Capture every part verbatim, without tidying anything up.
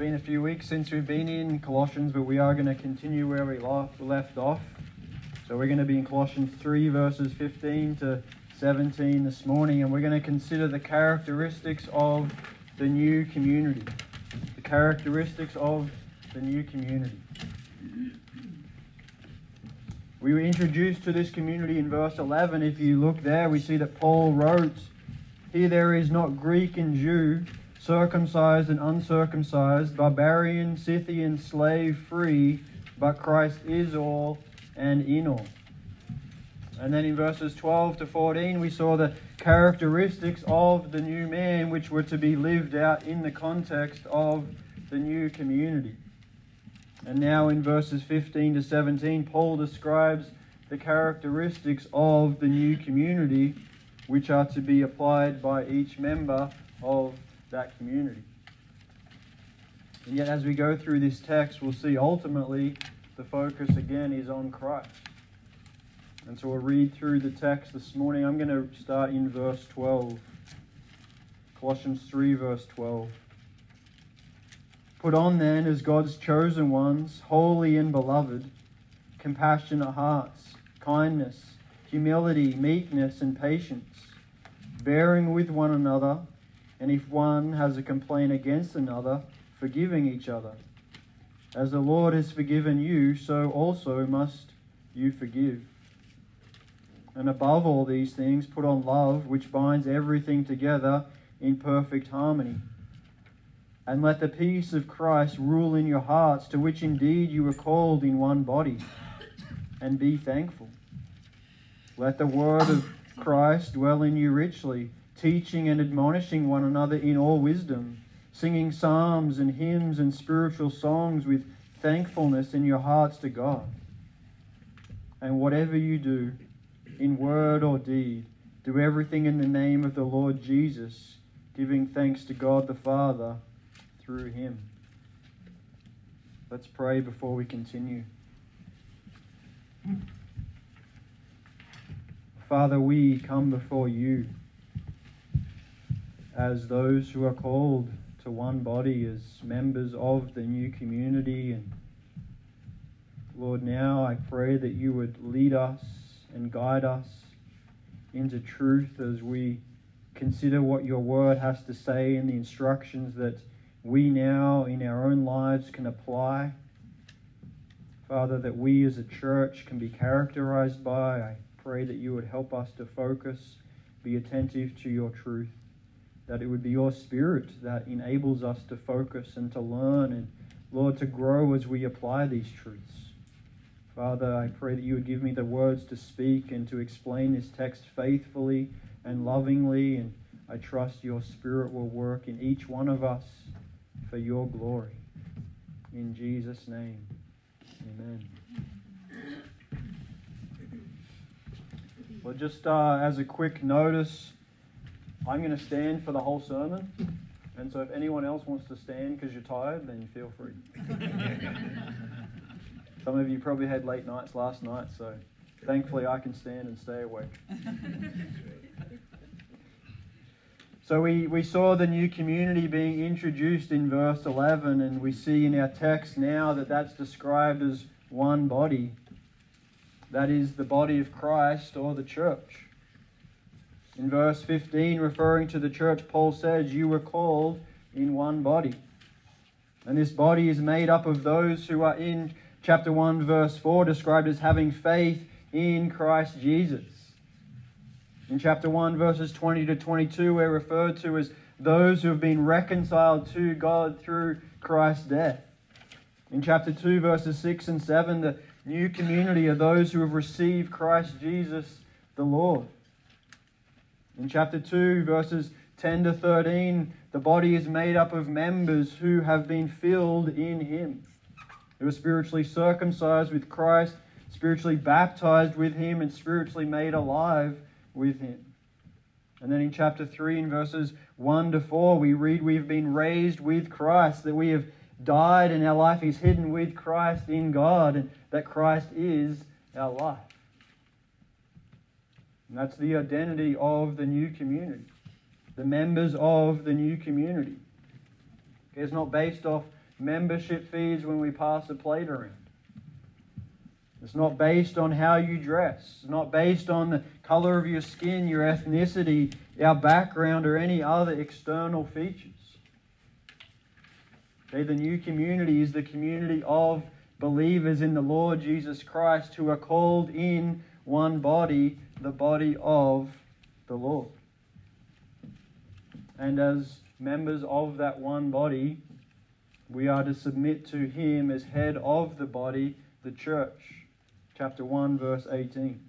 been a few weeks since we've been in Colossians, but we are going to continue where we left off. So we're going to be in Colossians three, verses fifteen to seventeen this morning, and we're going to consider the characteristics of the new community. The characteristics of the new community. We were introduced to this community in verse eleven. If you look there, we see that Paul wrote, "Here there is not Greek and Jew, circumcised and uncircumcised, barbarian, Scythian, slave, free, but Christ is all and in all." And then in verses twelve to fourteen, we saw the characteristics of the new man, which were to be lived out in the context of the new community. And now in verses fifteen to seventeen, Paul describes the characteristics of the new community, which are to be applied by each member of that community. And yet as we go through this text, we'll see ultimately the focus again is on Christ. And so we'll read through the text this morning. I'm going to start in verse twelve. Colossians three, verse twelve. "Put on then as God's chosen ones, holy and beloved, compassionate hearts, kindness, humility, meekness, and patience, bearing with one another, and if one has a complaint against another, forgiving each other. As the Lord has forgiven you, so also must you forgive. And above all these things, put on love, which binds everything together in perfect harmony. And let the peace of Christ rule in your hearts, to which indeed you were called in one body, and be thankful. Let the word of Christ dwell in you richly, teaching and admonishing one another in all wisdom, singing psalms and hymns and spiritual songs with thankfulness in your hearts to God. And whatever you do, in word or deed, do everything in the name of the Lord Jesus, giving thanks to God the Father through him." Let's pray before we continue. Father, we come before you as those who are called to one body, as members of the new community. And Lord, now I pray that you would lead us and guide us into truth as we consider what your word has to say and the instructions that we now in our own lives can apply. Father, that we as a church can be characterized by. I pray that you would help us to focus, be attentive to your truth, that it would be your Spirit that enables us to focus and to learn and, Lord, to grow as we apply these truths. Father, I pray that you would give me the words to speak and to explain this text faithfully and lovingly, and I trust your Spirit will work in each one of us for your glory. In Jesus' name, amen. Well, just uh, as a quick notice, I'm going to stand for the whole sermon, and so if anyone else wants to stand because you're tired, then feel free. Some of you probably had late nights last night, so thankfully I can stand and stay awake. So we, we saw the new community being introduced in verse eleven, and we see in our text now that that's described as one body. That is the body of Christ, or the church. In verse fifteen, referring to the church, Paul says, "You were called in one body." And this body is made up of those who are in chapter one, verse four, described as having faith in Christ Jesus. In chapter one, verses twenty to twenty-two, we're referred to as those who have been reconciled to God through Christ's death. In chapter two, verses six and seven, the new community are those who have received Christ Jesus the Lord. In chapter two, verses ten to thirteen, the body is made up of members who have been filled in him, who are spiritually circumcised with Christ, spiritually baptized with him, and spiritually made alive with him. And then in chapter three, in verses one to four, we read we've been raised with Christ, that we have died and our life is hidden with Christ in God, and that Christ is our life. And that's the identity of the new community, the members of the new community. It's not based off membership fees when we pass a plate around. It's not based on how you dress. It's not based on the color of your skin, your ethnicity, our background, or any other external features. Okay, the new community is the community of believers in the Lord Jesus Christ who are called in one body, the body of the Lord. And as members of that one body, we are to submit to Him as head of the body, the church. Chapter one, verse eighteen.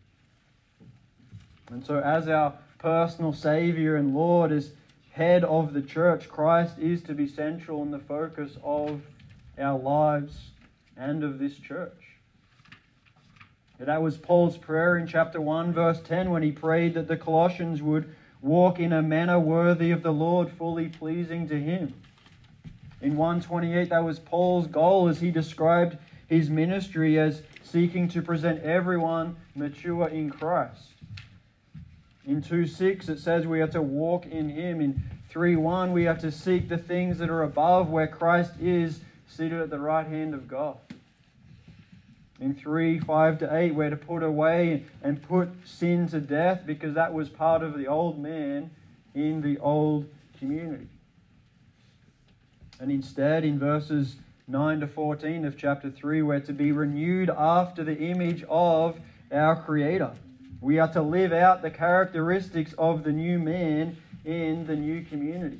And so as our personal Saviour and Lord, as head of the church, Christ is to be central in the focus of our lives and of this church. And that was Paul's prayer in chapter one, verse ten, when he prayed that the Colossians would walk in a manner worthy of the Lord, fully pleasing to Him. In one twenty-eight, that was Paul's goal as he described his ministry as seeking to present everyone mature in Christ. In two six, it says we are to walk in Him. In three one, we are to seek the things that are above, where Christ is seated at the right hand of God. In three five to eight, we're to put away and put sin to death, because that was part of the old man in the old community. And instead, in verses nine to fourteen of chapter three, we're to be renewed after the image of our Creator. We are to live out the characteristics of the new man in the new community.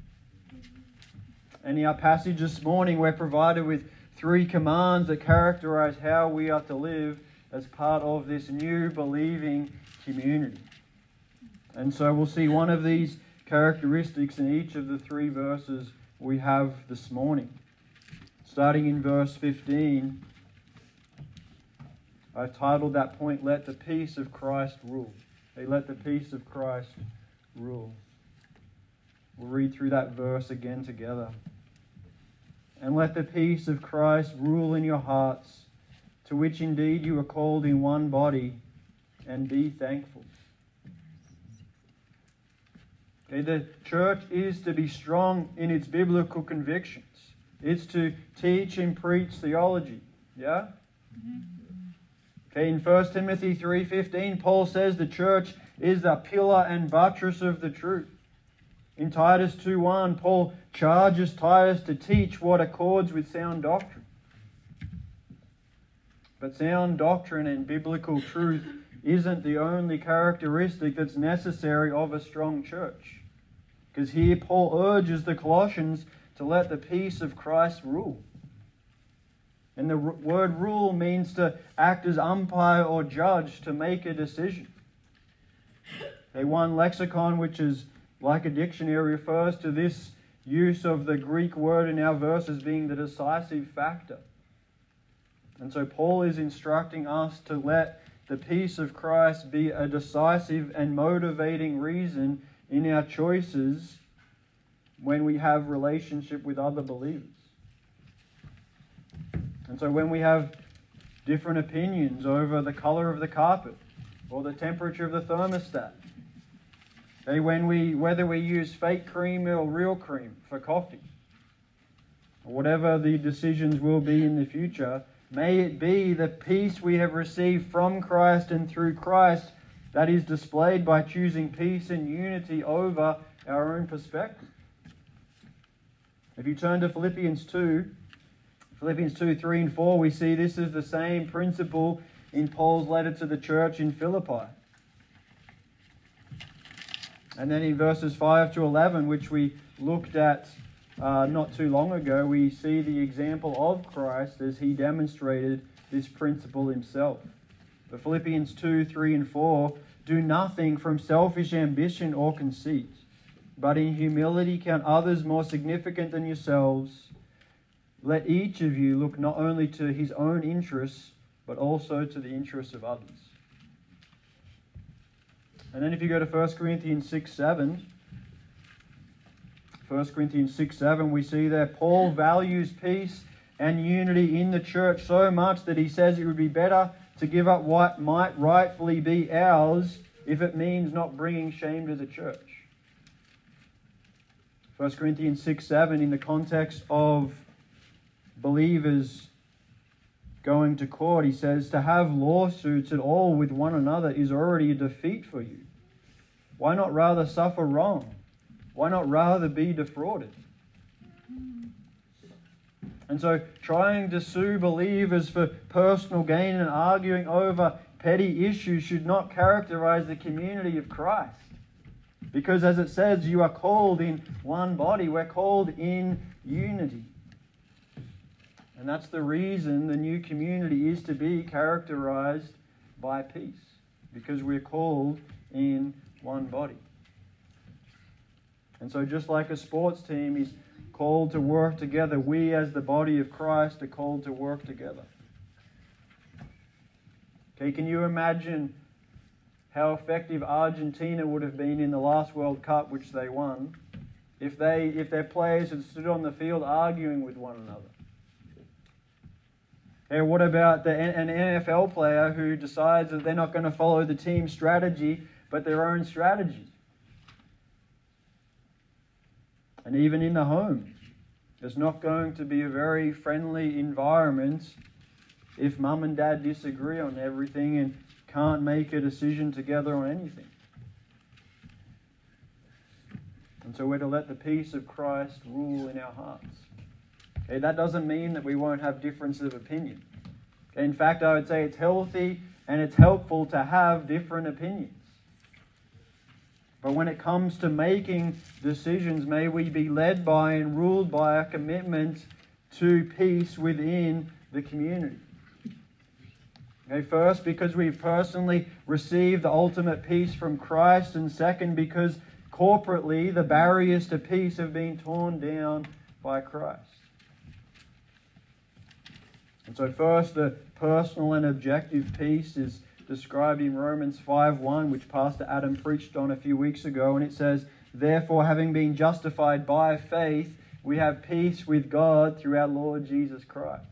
And in our passage this morning, we're provided with three commands that characterize how we are to live as part of this new believing community. And so we'll see one of these characteristics in each of the three verses we have this morning. Starting in verse fifteen, I titled that point, Let the Peace of Christ Rule. Hey, let the peace of Christ rule. We'll read through that verse again together. And let the peace of Christ rule in your hearts, to which indeed you are called in one body, and be thankful. Okay, the church is to be strong in its biblical convictions. It's to teach and preach theology. Yeah? Okay, in First Timothy three fifteen, Paul says the church is the pillar and buttress of the truth. In Titus two one, Paul charges Titus to teach what accords with sound doctrine. But sound doctrine and biblical truth isn't the only characteristic that's necessary of a strong church. Because here Paul urges the Colossians to let the peace of Christ rule. And the word rule means to act as umpire or judge, to make a decision. Okay, one lexicon, which is like a dictionary, refers to this use of the Greek word in our verse as being the decisive factor. And so Paul is instructing us to let the peace of Christ be a decisive and motivating reason in our choices when we have relationship with other believers. And so when we have different opinions over the color of the carpet or the temperature of the thermostat, okay, when we, whether we use fake cream or real cream for coffee, or whatever the decisions will be in the future, may it be the peace we have received from Christ and through Christ that is displayed by choosing peace and unity over our own perspective. If you turn to Philippians two, Philippians two, three and four, we see this is the same principle in Paul's letter to the church in Philippi. And then in verses five to eleven, which we looked at uh, not too long ago, we see the example of Christ as He demonstrated this principle Himself. But Philippians two, three and four, do nothing from selfish ambition or conceit, but in humility count others more significant than yourselves. Let each of you look not only to his own interests, but also to the interests of others. And then if you go to First Corinthians six, seven, First Corinthians six, seven, we see that Paul values peace and unity in the church so much that he says it would be better to give up what might rightfully be ours if it means not bringing shame to the church. First Corinthians six, seven, in the context of believers going to court, he says, to have lawsuits at all with one another is already a defeat for you. Why not rather suffer wrong? Why not rather be defrauded? And so trying to sue believers for personal gain and arguing over petty issues should not characterize the community of Christ. Because as it says, you are called in one body. We're called in unity. And that's the reason the new community is to be characterized by peace. Because we're called in one body. And so just like a sports team is called to work together, we as the body of Christ are called to work together. Okay, can you imagine how effective Argentina would have been in the last World Cup, which they won, if they if their players had stood on the field arguing with one another? Okay, what about the, an N F L player who decides that they're not going to follow the team strategy, but their own strategy? And even in the home, it's not going to be a very friendly environment if mum and dad disagree on everything and can't make a decision together on anything. And so we're to let the peace of Christ rule in our hearts. Okay, that doesn't mean that we won't have difference of opinion. Okay, in fact, I would say it's healthy and it's helpful to have different opinions. But when it comes to making decisions, may we be led by and ruled by a commitment to peace within the community. Okay, first, because we've personally received the ultimate peace from Christ, and second, because corporately the barriers to peace have been torn down by Christ. And so first, the personal and objective peace is described in Romans five one, which Pastor Adam preached on a few weeks ago, and it says, "Therefore, having been justified by faith, we have peace with God through our Lord Jesus Christ."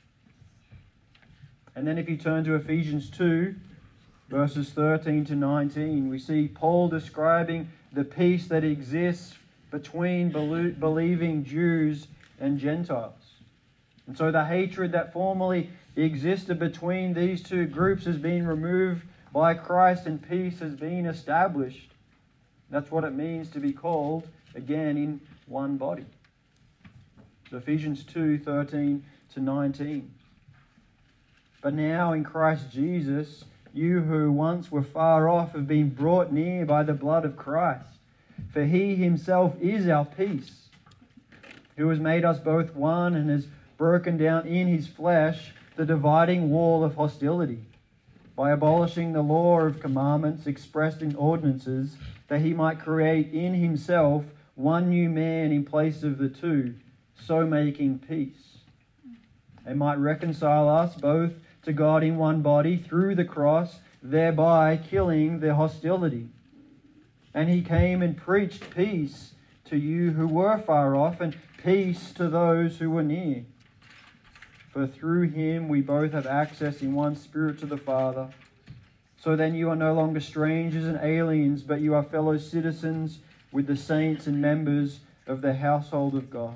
And then if you turn to Ephesians two, verses thirteen to nineteen, we see Paul describing the peace that exists between believing Jews and Gentiles. And so the hatred that formerly existed between these two groups has been removed by Christ and peace has been established. That's what it means to be called, again, in one body. So Ephesians two, thirteen to nineteen. "But now in Christ Jesus, you who once were far off have been brought near by the blood of Christ. For he himself is our peace, who has made us both one and has broken down in his flesh the dividing wall of hostility, by abolishing the law of commandments expressed in ordinances, that he might create in himself one new man in place of the two, so making peace, and might reconcile us both to God in one body through the cross, thereby killing the hostility. And he came and preached peace to you who were far off, and peace to those who were near. For through him we both have access in one Spirit to the Father. So then you are no longer strangers and aliens, but you are fellow citizens with the saints and members of the household of God."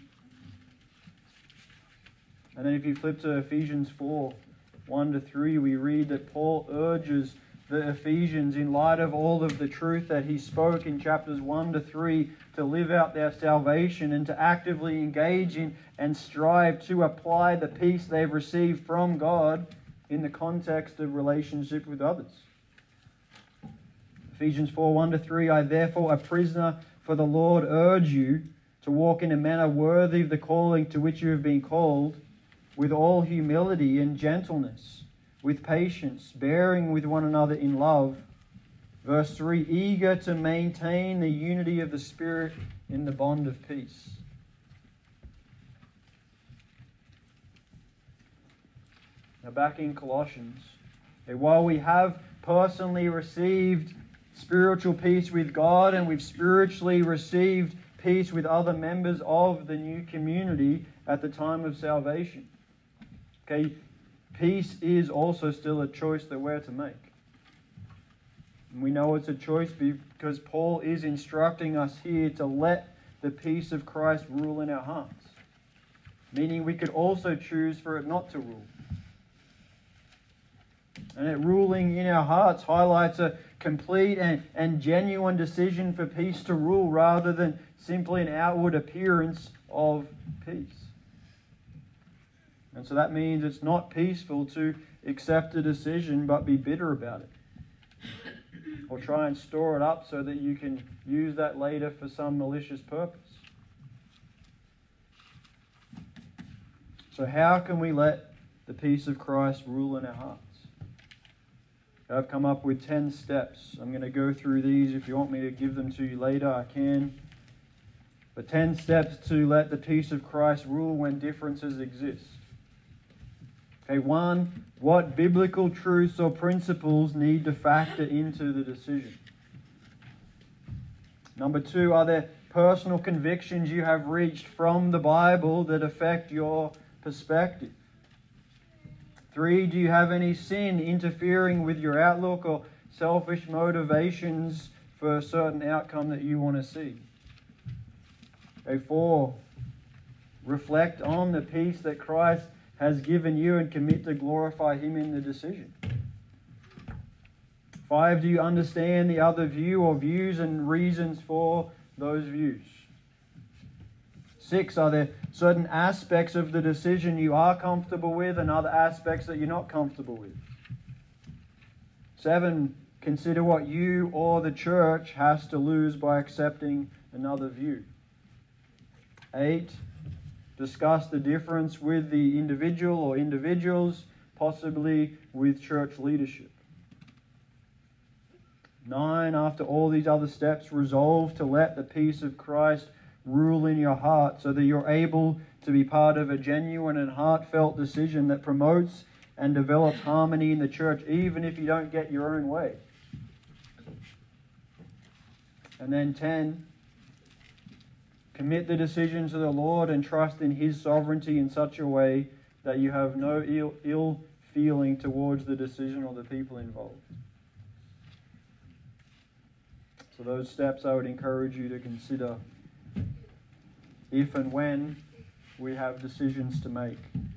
And then if you flip to Ephesians four, one to three, we read that Paul urges the Ephesians, in light of all of the truth that he spoke in chapters one to three, to live out their salvation and to actively engage in and strive to apply the peace they've received from God in the context of relationship with others. Ephesians four, one to three, "I therefore, a prisoner for the Lord, urge you to walk in a manner worthy of the calling to which you have been called, with all humility and gentleness, with patience, bearing with one another in love." Verse three, "Eager to maintain the unity of the Spirit in the bond of peace." Now back in Colossians, okay, while we have personally received spiritual peace with God and we've spiritually received peace with other members of the new community at the time of salvation, okay, peace is also still a choice that we're to make. And we know it's a choice because Paul is instructing us here to let the peace of Christ rule in our hearts. meaning we could also choose for it not to rule. And it ruling in our hearts highlights a complete and, and genuine decision for peace to rule rather than simply an outward appearance of peace. And so that means it's not peaceful to accept a decision but be bitter about it. Or try and store it up so that you can use that later for some malicious purpose. So how can we let the peace of Christ rule in our hearts? I've come up with ten steps. I'm going to go through these. If you want me to give them to you later, I can. But ten steps to let the peace of Christ rule when differences exist. Okay, one, what biblical truths or principles need to factor into the decision? Number two, are there personal convictions you have reached from the Bible that affect your perspective? Three, do you have any sin interfering with your outlook or selfish motivations for a certain outcome that you want to see? Okay, four, reflect on the peace that Christ has given you and commit to glorify Him in the decision. Five, do you understand the other view or views and reasons for those views? Six, are there certain aspects of the decision you are comfortable with and other aspects that you're not comfortable with? Seven, consider what you or the church has to lose by accepting another view. Eight, discuss the difference with the individual or individuals, possibly with church leadership. Nine, after all these other steps, resolve to let the peace of Christ rule in your heart so that you're able to be part of a genuine and heartfelt decision that promotes and develops harmony in the church, even if you don't get your own way. And then ten, commit the decision to the Lord and trust in His sovereignty in such a way that you have no ill, ill feeling towards the decision or the people involved. So those steps I would encourage you to consider if and when we have decisions to make.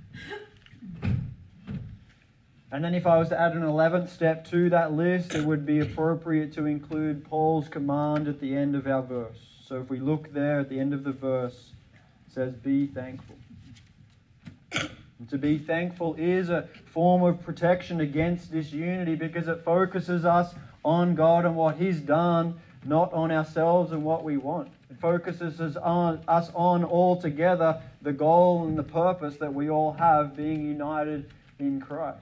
And then if I was to add an eleventh step to that list, it would be appropriate to include Paul's command at the end of our verse. So if we look there at the end of the verse, it says, be thankful. And to be thankful is a form of protection against disunity because it focuses us on God and what He's done, not on ourselves and what we want. It focuses us on, us on altogether the goal and the purpose that we all have, being united in Christ.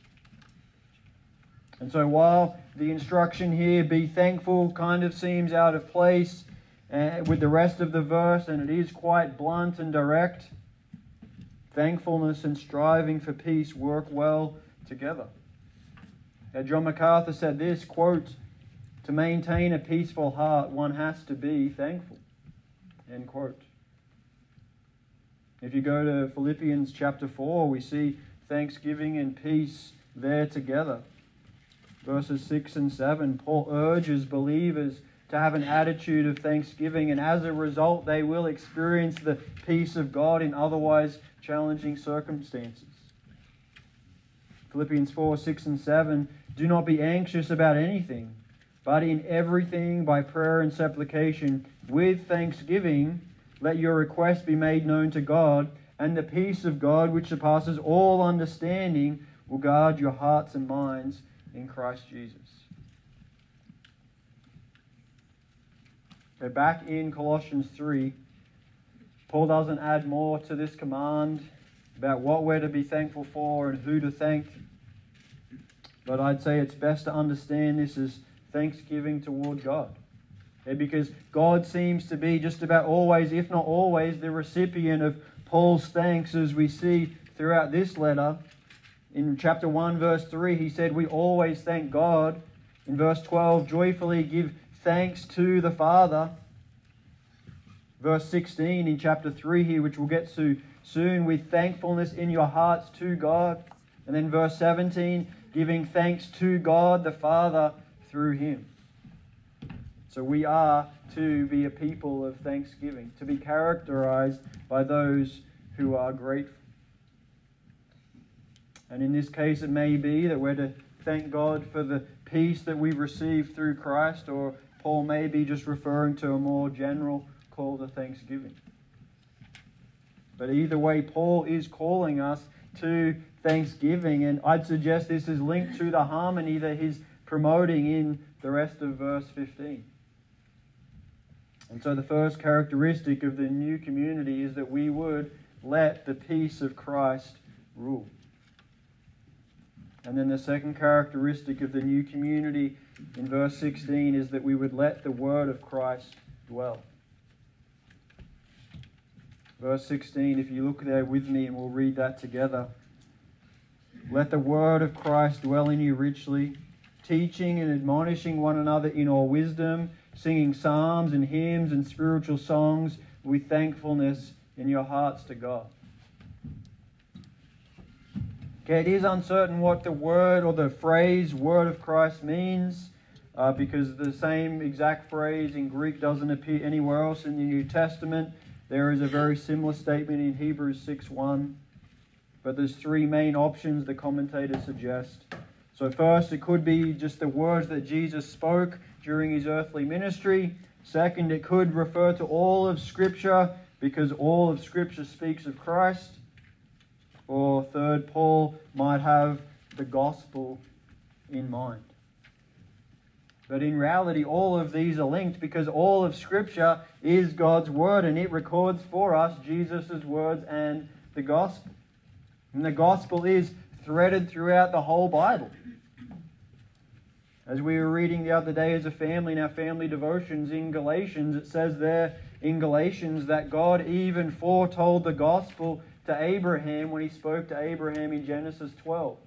And so while the instruction here, be thankful, kind of seems out of place uh, with the rest of the verse, and it is quite blunt and direct, thankfulness and striving for peace work well together. Now, John MacArthur said this, quote, to maintain a peaceful heart, one has to be thankful. End quote. If you go to Philippians chapter four, we see thanksgiving and peace there together. Verses six and seven, Paul urges believers to have an attitude of thanksgiving, and as a result, they will experience the peace of God in otherwise challenging circumstances. Philippians four, six and seven, do not be anxious about anything, but in everything by prayer and supplication, with thanksgiving, let your requests be made known to God, and the peace of God, which surpasses all understanding, will guard your hearts and minds in Christ Jesus. Okay, back in Colossians three, Paul doesn't add more to this command about what we're to be thankful for and who to thank. But I'd say it's best to understand this as thanksgiving toward God. Okay, because God seems to be just about always, if not always, the recipient of Paul's thanks, as we see throughout this letter. In chapter one, verse three, he said, we always thank God. In verse twelve, joyfully give thanks to the Father. Verse sixteen in chapter three here, which we'll get to soon, with thankfulness in your hearts to God. And then verse seventeen, giving thanks to God the Father through Him. So we are to be a people of thanksgiving, to be characterized by those who are grateful. And in this case, it may be that we're to thank God for the peace that we've received through Christ, or Paul may be just referring to a more general call to thanksgiving. But either way, Paul is calling us to thanksgiving, and I'd suggest this is linked to the harmony that he's promoting in the rest of verse fifteen. And so the first characteristic of the new community is that we would let the peace of Christ rule. And then the second characteristic of the new community in verse sixteen is that we would let the word of Christ dwell. Verse sixteen, if you look there with me and we'll read that together. Let the word of Christ dwell in you richly, teaching and admonishing one another in all wisdom, singing psalms and hymns and spiritual songs with thankfulness in your hearts to God. Okay, it is uncertain what the word or the phrase word of Christ means, uh, because the same exact phrase in Greek doesn't appear anywhere else in the New Testament. There is a very similar statement in Hebrews six one. But there's three main options the commentators suggest. So first, it could be just the words that Jesus spoke during his earthly ministry. Second, it could refer to all of Scripture, because all of Scripture speaks of Christ. Or third, Paul might have the gospel in mind. But in reality, all of these are linked, because all of Scripture is God's word, and it records for us Jesus' words and the gospel. And the gospel is threaded throughout the whole Bible. As we were reading the other day as a family in our family devotions in Galatians, it says there in Galatians that God even foretold the gospel to Abraham when he spoke to Abraham in Genesis twelve.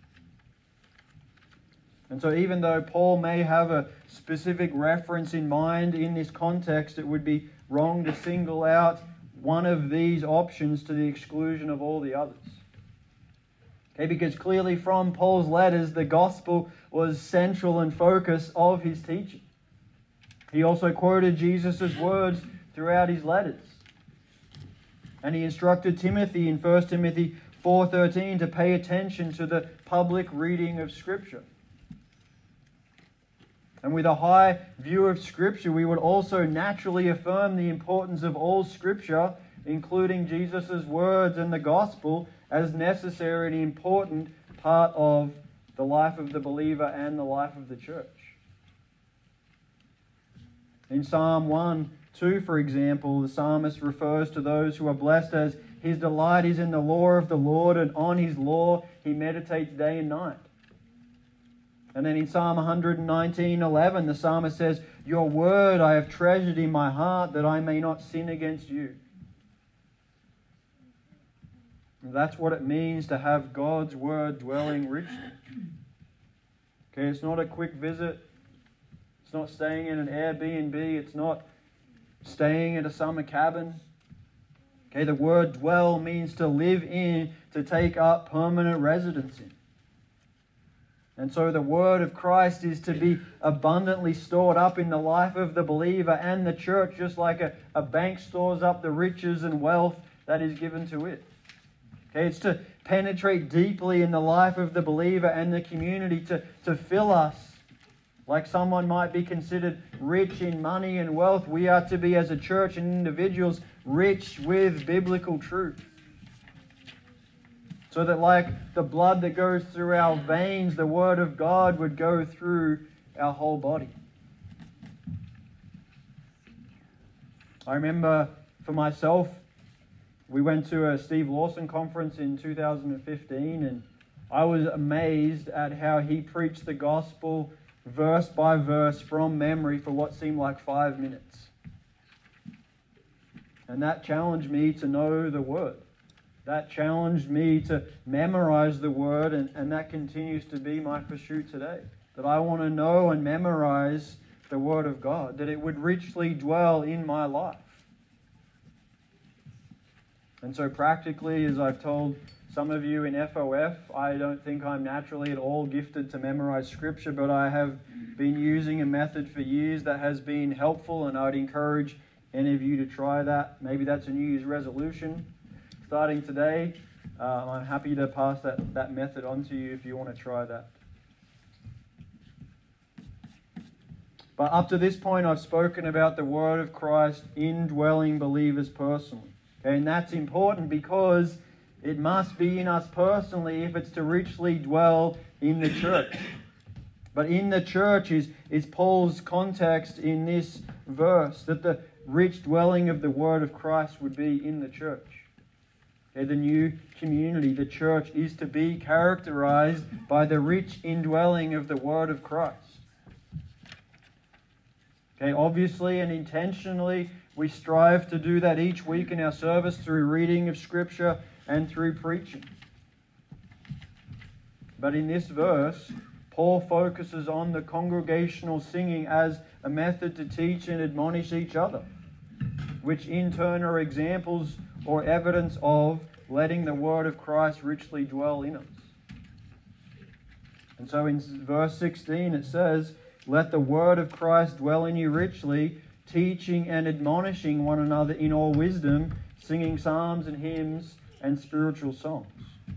And so even though Paul may have a specific reference in mind in this context, it would be wrong to single out one of these options to the exclusion of all the others. Okay, because clearly from Paul's letters, the gospel was central and focus of his teaching. He also quoted Jesus' words throughout his letters. And he instructed Timothy in First Timothy four thirteen to pay attention to the public reading of Scripture. And with a high view of Scripture, we would also naturally affirm the importance of all Scripture, including Jesus' words and the gospel, as necessary and important part of the life of the believer and the life of the church. In Psalm one two, for example, the psalmist refers to those who are blessed as his delight is in the law of the Lord, and on his law he meditates day and night. And then in Psalm one nineteen eleven, the psalmist says, your word I have treasured in my heart that I may not sin against you. And that's what it means to have God's word dwelling richly. Okay, it's not a quick visit. It's not staying in an Airbnb. It's not staying at a summer cabin. Okay, the word dwell means to live in, to take up permanent residence in. And so the word of Christ is to be abundantly stored up in the life of the believer and the church, just like a, a bank stores up the riches and wealth that is given to it. Okay, it's to penetrate deeply in the life of the believer and the community, to, to fill us. Like someone might be considered rich in money and wealth, we are to be, as a church and individuals, rich with biblical truth. So that like the blood that goes through our veins, the Word of God would go through our whole body. I remember for myself, we went to a Steve Lawson conference in two thousand fifteen, and I was amazed at how he preached the gospel verse by verse from memory for what seemed like five minutes. And that challenged me to know the Word. That challenged me to memorize the Word, and, and that continues to be my pursuit today. That I want to know and memorize the Word of God, that it would richly dwell in my life. And so practically, as I've told some of you in F O F, I don't think I'm naturally at all gifted to memorize Scripture, but I have been using a method for years that has been helpful, and I'd encourage any of you to try that. Maybe that's a New Year's resolution. starting today, uh, I'm happy to pass that, that method on to you if you want to try that. But up to this point, I've spoken about the Word of Christ indwelling believers personally. Okay, and that's important because it must be in us personally if it's to richly dwell in the church. But in the church is, is Paul's context in this verse, that the rich dwelling of the Word of Christ would be in the church. Okay, the new community, the church, is to be characterized by the rich indwelling of the Word of Christ. Okay, obviously and intentionally, we strive to do that each week in our service through reading of Scripture and through preaching. But in this verse, Paul focuses on the congregational singing as a method to teach and admonish each other, which in turn are examples or evidence of letting the Word of Christ richly dwell in us. And so in verse sixteen it says, "Let the Word of Christ dwell in you richly, teaching and admonishing one another in all wisdom, singing psalms and hymns and spiritual songs."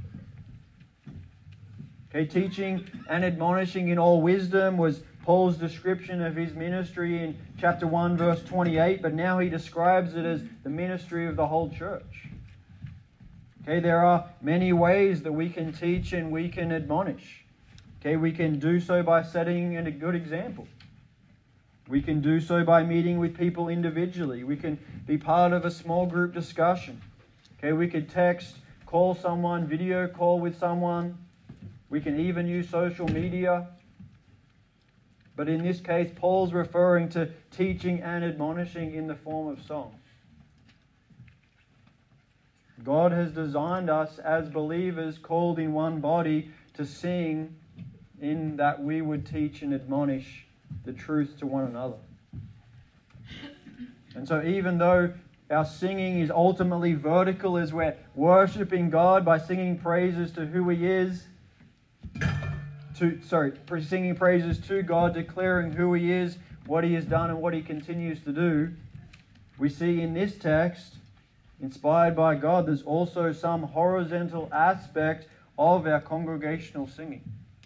Okay, teaching and admonishing in all wisdom was Paul's description of his ministry in chapter one, verse twenty-eight, but now he describes it as the ministry of the whole church. Okay, there are many ways that we can teach and we can admonish. Okay, we can do so by setting a good example. We can do so by meeting with people individually. We can be part of a small group discussion. Okay, we could text, call someone, video call with someone. We can even use social media. But in this case, Paul's referring to teaching and admonishing in the form of song. God has designed us as believers called in one body to sing in that we would teach and admonish the truth to one another. And so even though our singing is ultimately vertical as we're worshipping God by singing praises to who He is, to sorry, singing praises to God, declaring who He is, what He has done and what He continues to do, we see in this text, inspired by God, there's also some horizontal aspect of our congregational singing.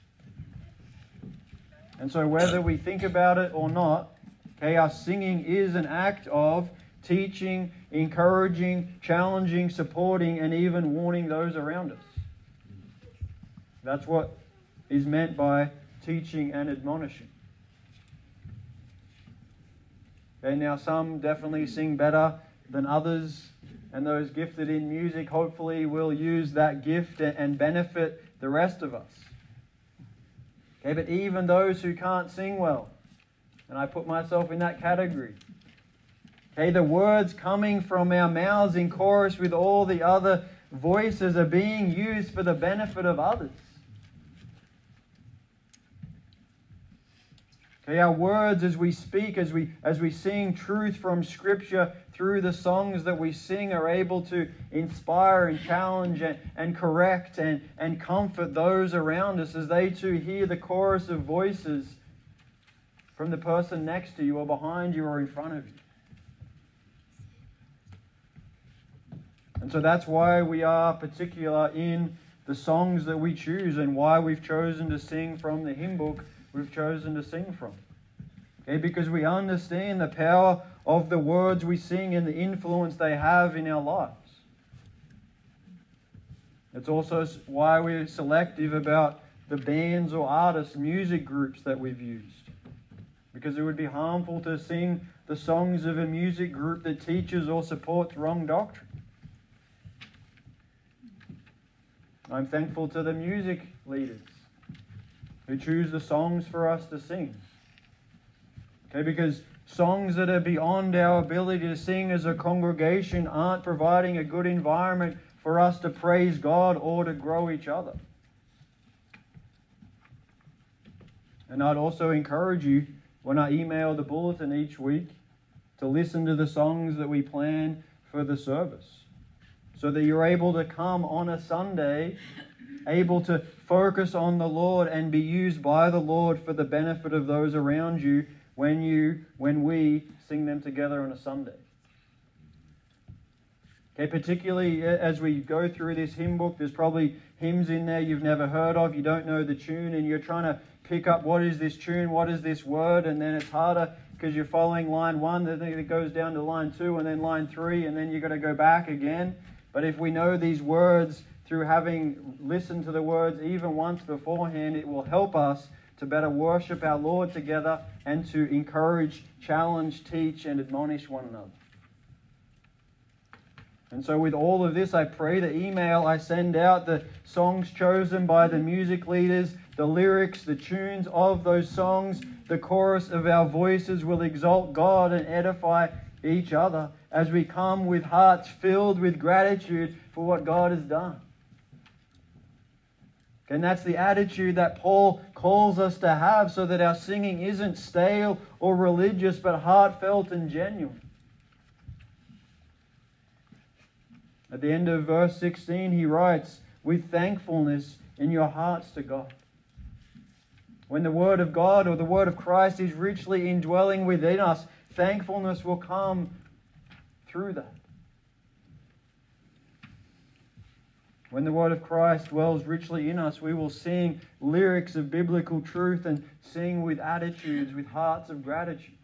And so whether we think about it or not, okay, our singing is an act of teaching, encouraging, challenging, supporting, and even warning those around us. That's what is meant by teaching and admonishing. Okay, now some definitely sing better than others, and those gifted in music hopefully will use that gift and benefit the rest of us. Okay, but even those who can't sing well, and I put myself in that category. Okay, the words coming from our mouths in chorus with all the other voices are being used for the benefit of others. Okay, our words as we speak, as we as we sing truth from Scripture through the songs that we sing are able to inspire and challenge and, and correct and, and comfort those around us as they too hear the chorus of voices from the person next to you or behind you or in front of you. And so that's why we are particular in the songs that we choose and why we've chosen to sing from the hymn book we've chosen to sing from. Okay, because we understand the power of the words we sing and the influence they have in our lives. It's also why we're selective about the bands or artists, music groups that we've used. Because it would be harmful to sing the songs of a music group that teaches or supports wrong doctrine. I'm thankful to the music leaders who choose the songs for us to sing. Okay, because songs that are beyond our ability to sing as a congregation aren't providing a good environment for us to praise God or to grow each other. And I'd also encourage you, when I email the bulletin each week, to listen to the songs that we plan for the service, so that you're able to come on a Sunday, able to focus on the Lord and be used by the Lord for the benefit of those around you when you, when we sing them together on a Sunday. Okay, particularly as we go through this hymn book, there's probably hymns in there you've never heard of, you don't know the tune, and you're trying to pick up what is this tune, what is this word, and then it's harder because you're following line one, then it goes down to line two, and then line three, and then you've got to go back again. But if we know these words through having listened to the words even once beforehand, it will help us to better worship our Lord together and to encourage, challenge, teach, and admonish one another. And so with all of this, I pray the email I send out, the songs chosen by the music leaders, the lyrics, the tunes of those songs, the chorus of our voices will exalt God and edify each other as we come with hearts filled with gratitude for what God has done. And that's the attitude that Paul calls us to have, so that our singing isn't stale or religious, but heartfelt and genuine. At the end of verse sixteen, he writes, with thankfulness in your hearts to God. When the Word of God or the Word of Christ is richly indwelling within us, thankfulness will come through that. When the Word of Christ dwells richly in us, we will sing lyrics of biblical truth and sing with attitudes, with hearts of gratitude.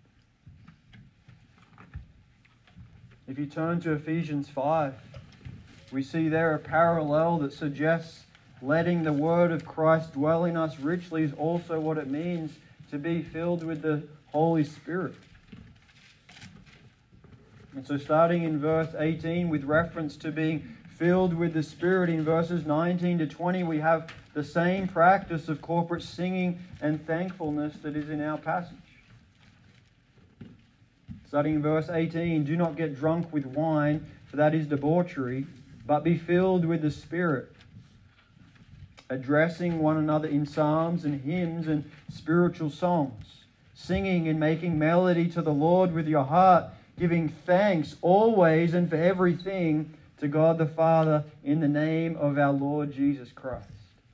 If you turn to Ephesians five, we see there a parallel that suggests letting the Word of Christ dwell in us richly is also what it means to be filled with the Holy Spirit. And so starting in verse eighteen, with reference to being filled with the Spirit, in verses nineteen to twenty, we have the same practice of corporate singing and thankfulness that is in our passage. Starting in verse eighteen, do not get drunk with wine, for that is debauchery, but be filled with the Spirit, addressing one another in psalms and hymns and spiritual songs, singing and making melody to the Lord with your heart, giving thanks always and for everything to God the Father in the name of our Lord Jesus Christ.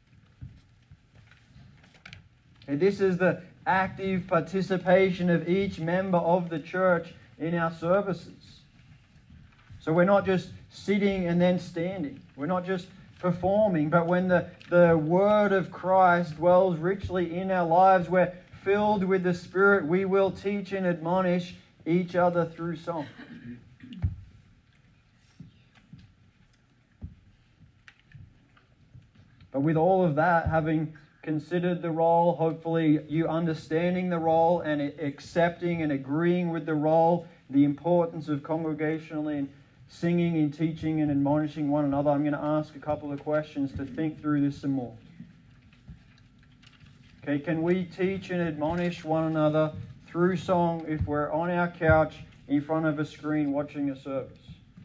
And this is the active participation of each member of the church in our services. So we're not just sitting and then standing. We're not just performing, but when the, the Word of Christ dwells richly in our lives, we're filled with the Spirit, we will teach and admonish each other through song. But with all of that, having considered the role, hopefully you understanding the role and accepting and agreeing with the role, the importance of congregationally and singing and teaching and admonishing one another, I'm going to ask a couple of questions to think through this some more. Okay, can we teach and admonish one another through song if we're on our couch in front of a screen watching a service?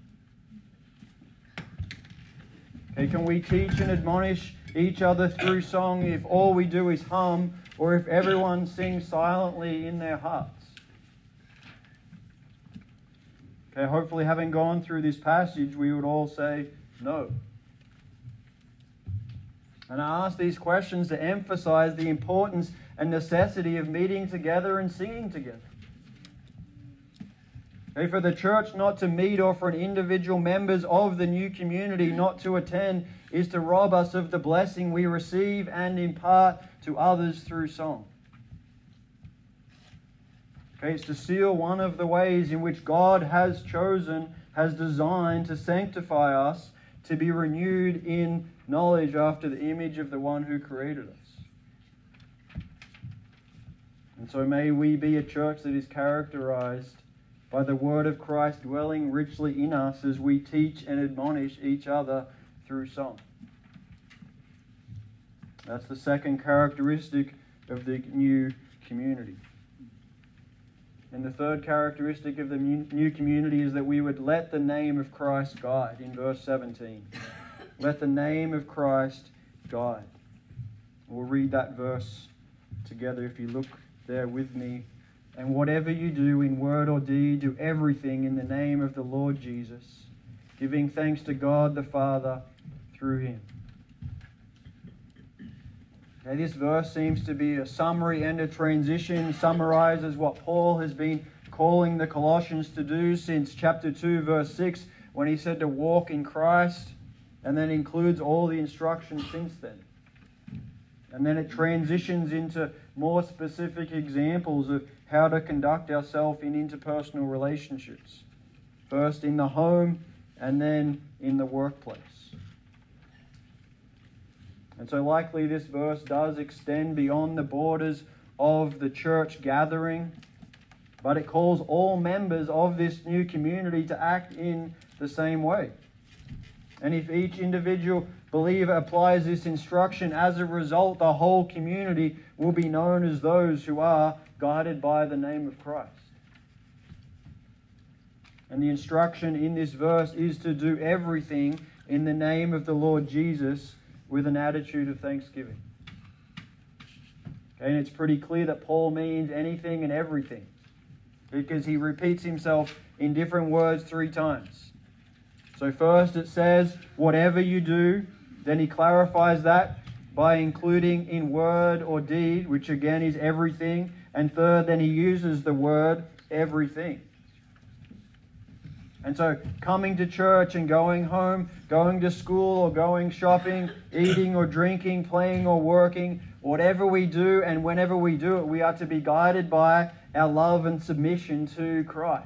Okay, can we teach and admonish each other through song if all we do is hum, or if everyone sings silently in their hearts? Okay, hopefully having gone through this passage, we would all say no. And I ask these questions to emphasize the importance and necessity of meeting together and singing together. Okay, for the church not to meet or for an individual members of the new community not to attend is to rob us of the blessing we receive and impart to others through song. Okay, it's to seal one of the ways in which God has chosen, has designed to sanctify us, to be renewed in knowledge after the image of the one who created us. And so may we be a church that is characterized by the Word of Christ dwelling richly in us as we teach and admonish each other through song. That's the second characteristic of the new community. And the third characteristic of the new community is that we would let the name of Christ guide, in verse seventeen. Let the name of Christ guide. We'll read that verse together if you look there with me. And whatever you do in word or deed, do everything in the name of the Lord Jesus, giving thanks to God the Father through Him. Now, this verse seems to be a summary and a transition, summarizes what Paul has been calling the Colossians to do since chapter two, verse six, when he said to walk in Christ, and then includes all the instructions since then. And then it transitions into more specific examples of how to conduct ourselves in interpersonal relationships. First in the home, and then in the workplace. And so likely this verse does extend beyond the borders of the church gathering, but it calls all members of this new community to act in the same way. And if each individual believer applies this instruction, as a result, the whole community will be known as those who are guided by the name of Christ. And the instruction in this verse is to do everything in the name of the Lord Jesus with an attitude of thanksgiving. Okay, and it's pretty clear that Paul means anything and everything, because he repeats himself in different words three times. So first it says, whatever you do. Then he clarifies that by including in word or deed, which again is everything. And third, then he uses the word everything. And so coming to church and going home, going to school or going shopping, eating or drinking, playing or working, whatever we do and whenever we do it, we are to be guided by our love and submission to Christ.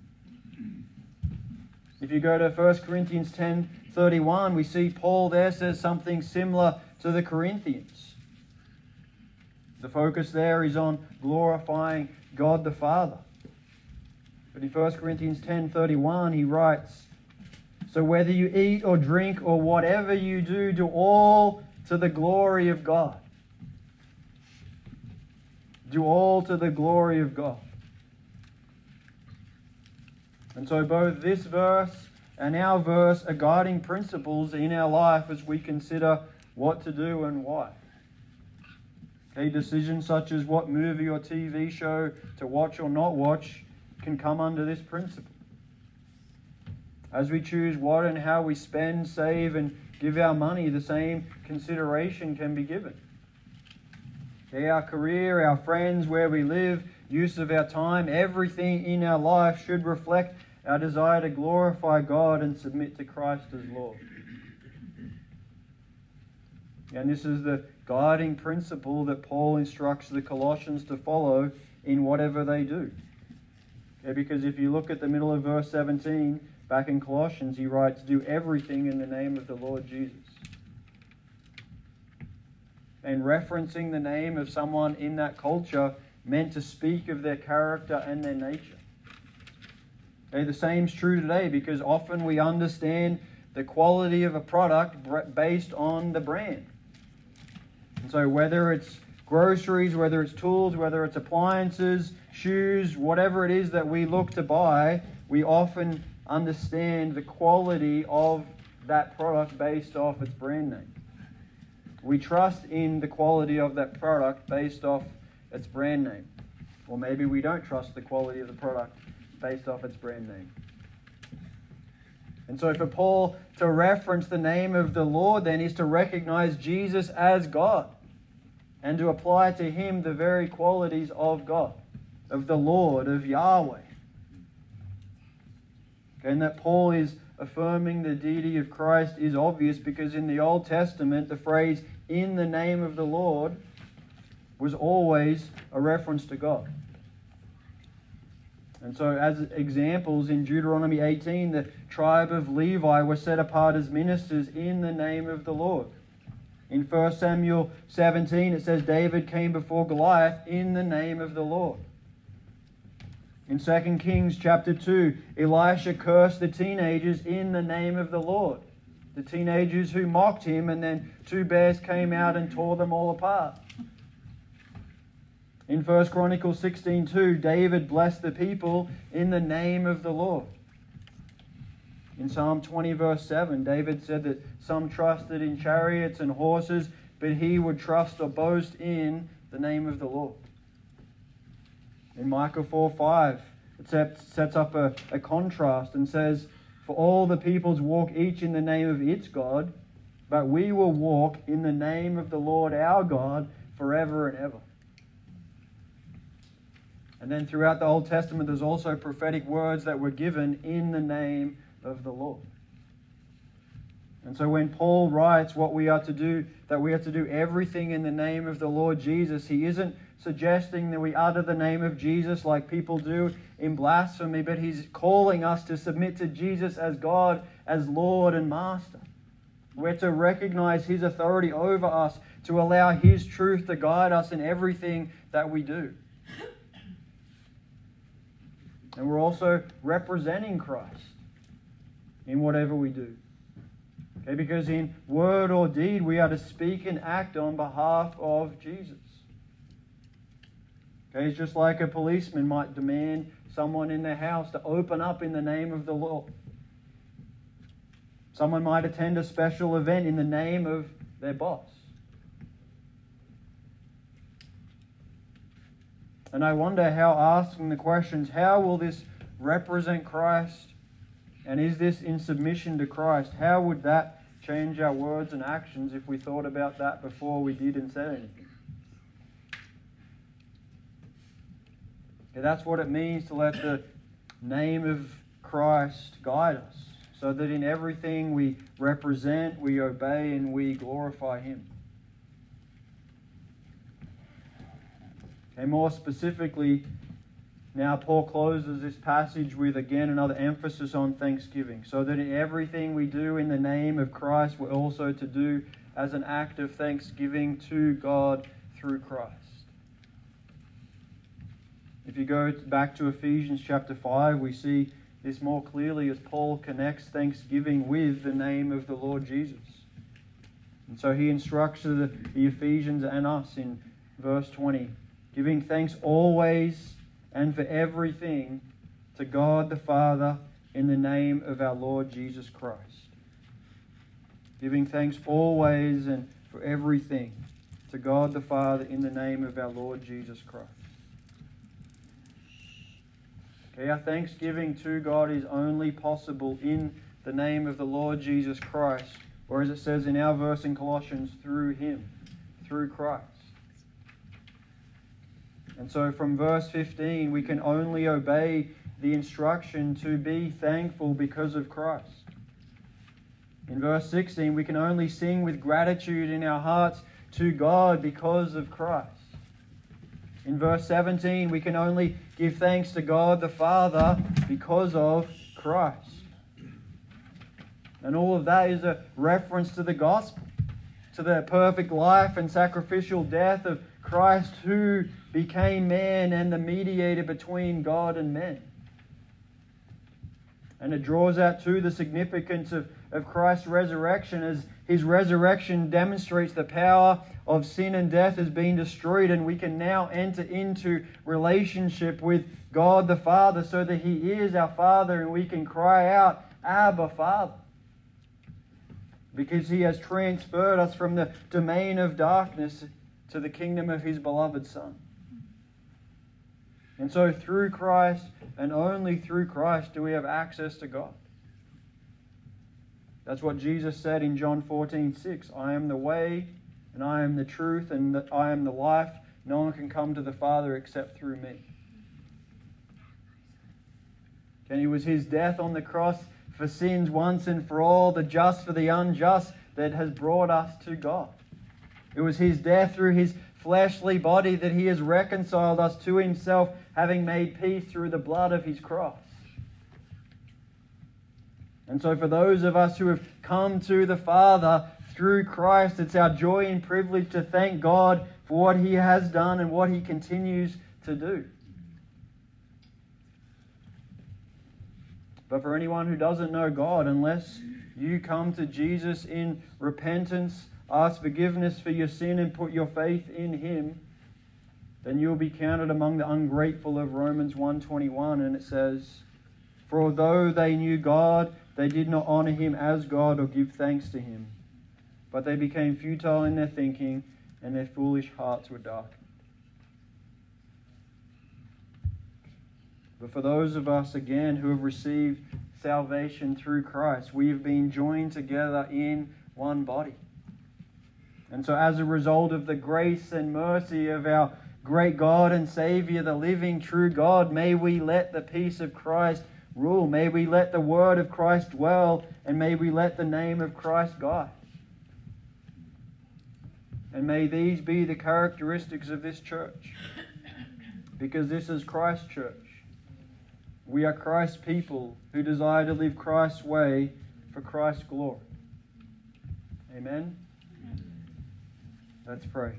If you go to First Corinthians ten thirty-one, we see Paul there says something similar to the Corinthians. The focus there is on glorifying God the Father. But in First Corinthians ten thirty-one, he writes, so whether you eat or drink or whatever you do, do all to the glory of God. Do all to the glory of God. And so both this verse and our verse are guiding principles in our life as we consider what to do and why. Okay, decisions such as what movie or T V show to watch or not watch can come under this principle. As we choose what and how we spend, save, and give our money, the same consideration can be given. Okay, our career, our friends, where we live, use of our time, everything in our life should reflect our desire to glorify God and submit to Christ as Lord. And this is the guiding principle that Paul instructs the Colossians to follow in whatever they do. Okay, because if you look at the middle of verse seventeen, back in Colossians, he writes, do everything in the name of the Lord Jesus. And referencing the name of someone in that culture meant to speak of their character and their nature. Okay, the same is true today, because often we understand the quality of a product based on the brand. And so whether it's groceries, whether it's tools, whether it's appliances, shoes, whatever it is that we look to buy, we often understand the quality of that product based off its brand name. We trust in the quality of that product based off its brand name. Or maybe we don't trust the quality of the product based off its brand name. And so for Paul to reference the name of the Lord then is to recognize Jesus as God and to apply to him the very qualities of God, of the Lord, of Yahweh. And that Paul is affirming the deity of Christ is obvious because in the Old Testament the phrase in the name of the Lord was always a reference to God. And so as examples, in Deuteronomy eighteen, the tribe of Levi were set apart as ministers in the name of the Lord. In First Samuel seventeen, it says David came before Goliath in the name of the Lord. In Second Kings chapter two, Elisha cursed the teenagers in the name of the Lord. The teenagers who mocked him, and then two bears came out and tore them all apart. In First Chronicles sixteen two, David blessed the people in the name of the Lord. In Psalm twenty verse seven, David said that some trusted in chariots and horses, but he would trust or boast in the name of the Lord. In Micah four five, it sets up a, a contrast and says, for all the peoples walk each in the name of its God, but we will walk in the name of the Lord our God forever and ever. And then throughout the Old Testament, there's also prophetic words that were given in the name of the Lord. And so when Paul writes what we are to do, that we are to do everything in the name of the Lord Jesus, he isn't suggesting that we utter the name of Jesus like people do in blasphemy, but he's calling us to submit to Jesus as God, as Lord and Master. We're to recognize His authority over us, to allow His truth to guide us in everything that we do. And we're also representing Christ in whatever we do. Okay, because in word or deed we are to speak and act on behalf of Jesus. Okay, it's just like a policeman might demand someone in their house to open up in the name of the Lord. Someone might attend a special event in the name of their boss. And I wonder how asking the questions, how will this represent Christ? And is this in submission to Christ? How would that change our words and actions if we thought about that before we did and said anything? Okay, that's what it means to let the name of Christ guide us, so that in everything we represent, we obey, and we glorify Him. And more specifically, now Paul closes this passage with again another emphasis on thanksgiving, so that in everything we do in the name of Christ, we're also to do as an act of thanksgiving to God through Christ. If you go back to Ephesians chapter five, we see this more clearly as Paul connects thanksgiving with the name of the Lord Jesus. And so he instructs the, the Ephesians and us in verse twenty, giving thanks always and for everything to God the Father in the name of our Lord Jesus Christ. Giving thanks always and for everything to God the Father in the name of our Lord Jesus Christ. Okay, our thanksgiving to God is only possible in the name of the Lord Jesus Christ, or as it says in our verse in Colossians, through Him, through Christ. And so from verse fifteen, we can only obey the instruction to be thankful because of Christ. In verse sixteen, we can only sing with gratitude in our hearts to God because of Christ. In verse seventeen, we can only give thanks to God the Father because of Christ. And all of that is a reference to the gospel, to the perfect life and sacrificial death of Christ, who became man and the mediator between God and men. And it draws out too the significance of, of Christ's resurrection, as His resurrection demonstrates the power of sin and death has been destroyed, and we can now enter into relationship with God the Father, so that He is our Father and we can cry out, Abba, Father. Because He has transferred us from the domain of darkness to the kingdom of His beloved Son. And so through Christ, and only through Christ, do we have access to God. That's what Jesus said in John fourteen six. I am the way, and I am the truth, and that I am the life. No one can come to the Father except through me. And it was His death on the cross for sins once and for all, the just for the unjust, that has brought us to God. It was His death through His fleshly body that He has reconciled us to Himself, having made peace through the blood of His cross. And so for those of us who have come to the Father through Christ, it's our joy and privilege to thank God for what He has done and what He continues to do. But for anyone who doesn't know God, unless you come to Jesus in repentance, ask forgiveness for your sin and put your faith in Him, then you'll be counted among the ungrateful of Romans one twenty-one, and it says, for although they knew God, they did not honor Him as God or give thanks to Him, but they became futile in their thinking, and their foolish hearts were darkened. But for those of us, again, who have received salvation through Christ, we have been joined together in one body. And so as a result of the grace and mercy of our great God and Savior, the living true God, may we let the peace of Christ rule. May we let the word of Christ dwell, and may we let the name of Christ guide. And may these be the characteristics of this church, because this is Christ's church. We are Christ's people who desire to live Christ's way for Christ's glory. Amen? Let's pray.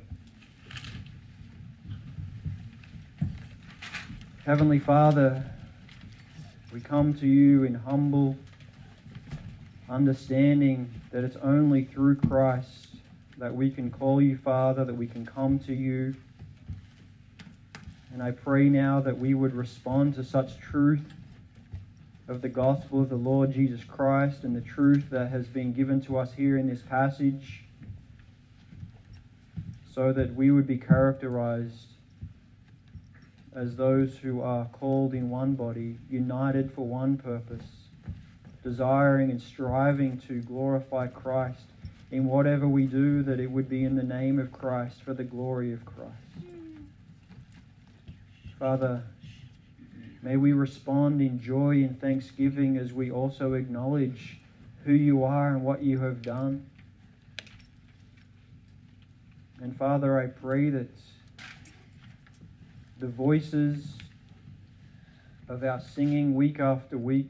Heavenly Father, we come to you in humble understanding that it's only through Christ that we can call you Father, that we can come to you. And I pray now that we would respond to such truth of the gospel of the Lord Jesus Christ and the truth that has been given to us here in this passage, so that we would be characterized as those who are called in one body, united for one purpose, desiring and striving to glorify Christ in whatever we do, that it would be in the name of Christ, for the glory of Christ. Father, may we respond in joy and thanksgiving as we also acknowledge who you are and what you have done. And Father, I pray that the voices of our singing week after week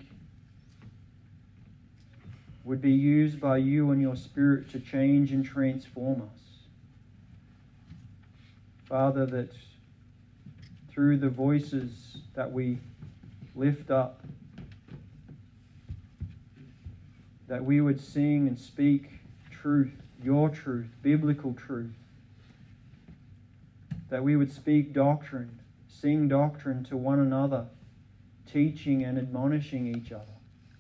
would be used by you and your Spirit to change and transform us. Father, that through the voices that we lift up, that we would sing and speak truth, your truth, biblical truth, that we would speak doctrine, sing doctrine to one another, teaching and admonishing each other.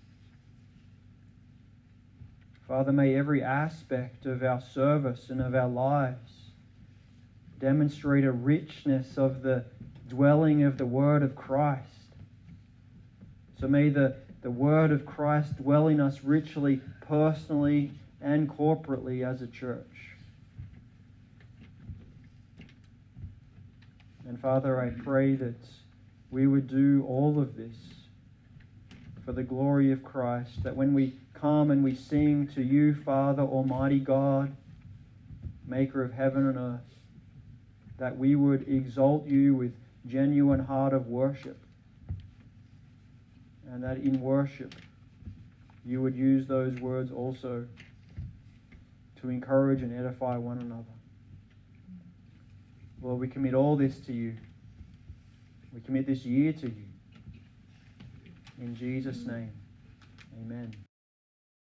Father, may every aspect of our service and of our lives demonstrate a richness of the dwelling of the Word of Christ. So may the, the Word of Christ dwell in us richly, personally and corporately as a church. And Father, I pray that we would do all of this for the glory of Christ, that when we come and we sing to you, Father, Almighty God, Maker of heaven and earth, that we would exalt you with genuine heart of worship, and that in worship you would use those words also to encourage and edify one another. Lord, we commit all this to you. We commit this year to you. In Jesus' name, amen.